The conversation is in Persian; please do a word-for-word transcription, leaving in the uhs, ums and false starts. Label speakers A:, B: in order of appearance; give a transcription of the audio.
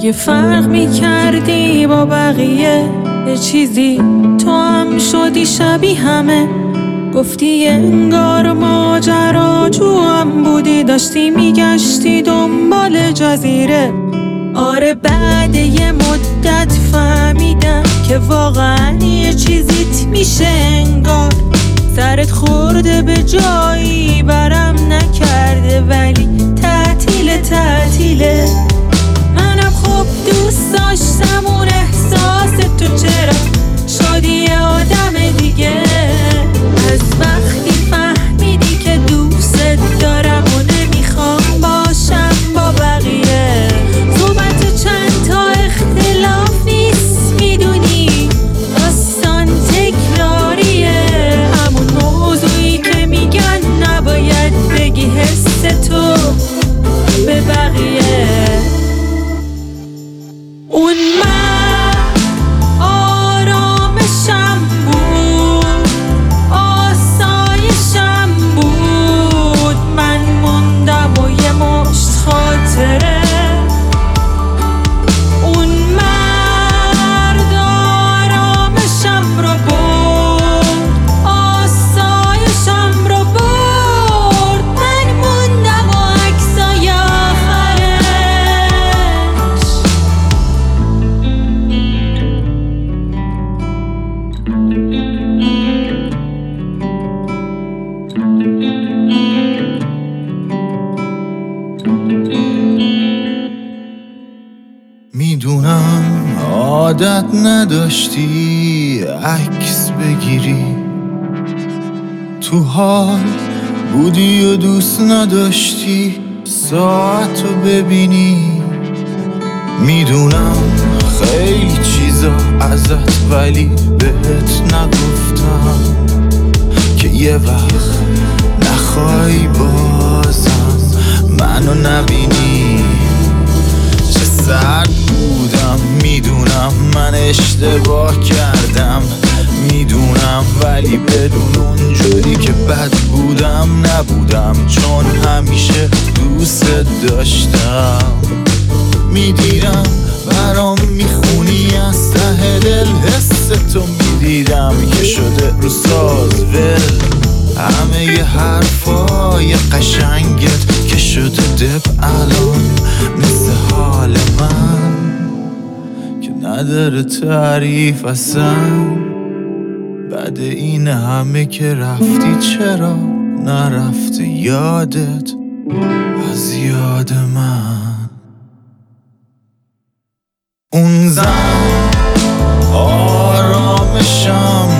A: اگه فرق میکردی با بقیه یه چیزی تو هم شدی شبیه همه. گفتی انگار ماجراجو هم بودی، داشتی میگشتی دنبال جزیره. آره بعد یه مدت فهمیدم که واقعا یه چیزیت میشه انگار. سرت خورده به جایی برم نکرده، ولی تعطیله تعطیله. منم خوب دوست داشتم اون احساس تو، چرا شدی آدم دیگه؟ از وقتی فهمیدی که دوست دارم و نمیخوام باشم با بقیه. صحبت چند تا اختلاف نیست میدونی، داستان تکراریه. همون موضوعی که میگن نباید بگی حس تو به بقیه. اون من آرامشم بود، آسایشم بود. من موندم و یه مشت خاطره. اون مرد آرامشم رو برد، آسایشم رو برد. من موندم و عکسای آخرش.
B: میدونم عادت نداشتی عکس بگیری، تو حال بودی و دوست نداشتی ساعتو ببینی. میدونم خیلی چیزا ازت ولی بهت نگفتم که یه وقت نخوای بازم منو نبینی. چه سرد بودم میدونم، من اشتباه کردم میدونم، ولی بدون اونجوری که بد بودم نبودم، چون همیشه دوست داشتم. میدیدم برام میخونی از ته دل، حس تو میدیدم که شده رو ساز ول. همه ی حرفای قشنگت که شده دب الان مثل حال من که نداره تعریف اصلا. بعد این همه که رفتی چرا نرفته یادت از یاد من؟ اون زن آرامشم